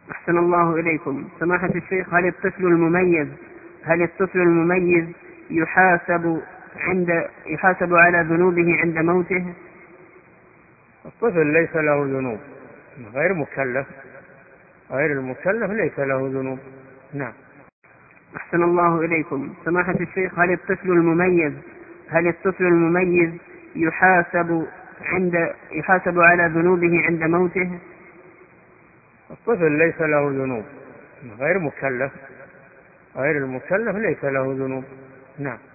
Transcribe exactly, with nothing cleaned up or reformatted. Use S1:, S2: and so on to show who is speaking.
S1: أحسن الله إليكم. سماحة الشيخ، هل الطفل المميز هل الطفل المميز يحاسب عند يحاسب على ذنوبه عند موته؟
S2: الطفل ليس له ذنوب، غير مكلف، غير المكلف ليس له ذنوب. نعم.
S1: أحسن الله إليكم. سماحة الشيخ، هل الطفل المميز هل الطفل المميز يحاسب عند يحاسب على ذنوبه عند موته؟
S2: الطفل ليس له ذنوب، غير مكلف، غير المكلف ليس له ذنوب. نعم.